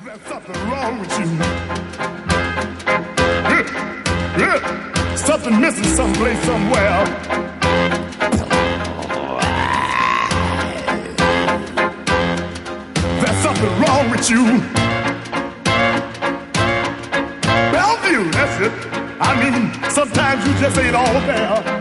There's something wrong with you. Yeah. Something missing someplace, somewhere. There's something wrong with you. Bellevue, that's it. I mean, sometimes you just ain't all there.